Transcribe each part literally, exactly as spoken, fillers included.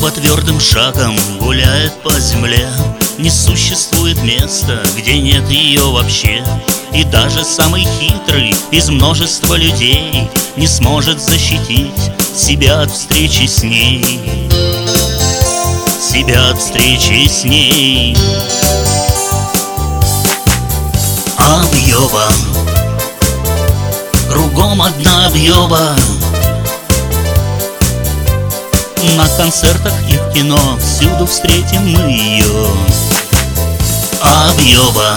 Объеба твердым шагом гуляет по земле. Не существует места, где нет ее вообще. И даже самый хитрый из множества людей не сможет защитить себя от встречи с ней. Себя от встречи с ней. Объеба, кругом одна объеба. На концертах и в кино всюду встретим мы ее. Объеба,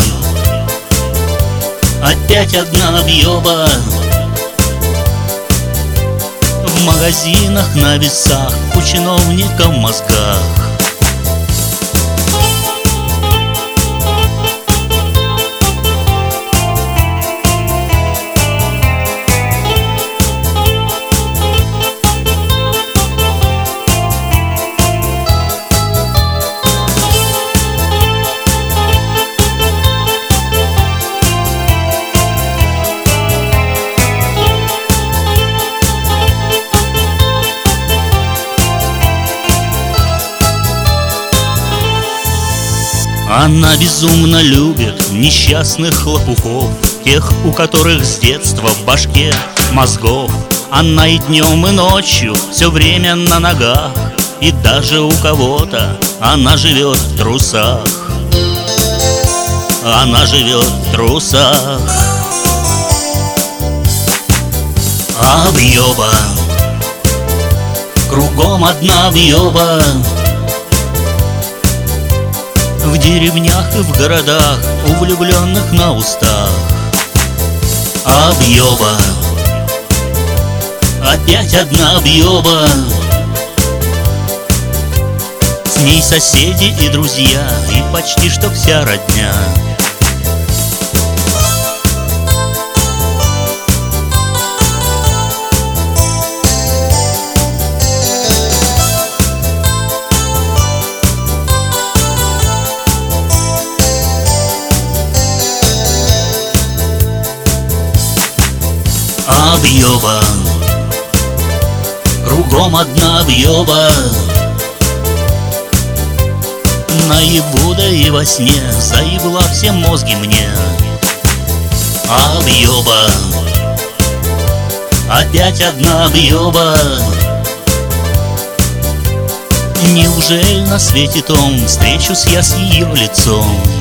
опять одна объеба. В магазинах, на весах, у чиновников в мозгах. Она безумно любит несчастных лопухов, тех, у которых с детства в башке мозгов. Она и днем, и ночью все время на ногах, и даже у кого-то она живет в трусах. Она живет в трусах. Объеба, кругом одна объеба. В деревнях и в городах, у влюбленных на устах. Объеба, опять одна объеба. С ней соседи и друзья, и почти что вся родня. Объеба, кругом одна объеба. Наяву да и во сне заебла все мозги мне. Объеба, опять одна объеба. Неужели на свете том встречусь я с ее лицом?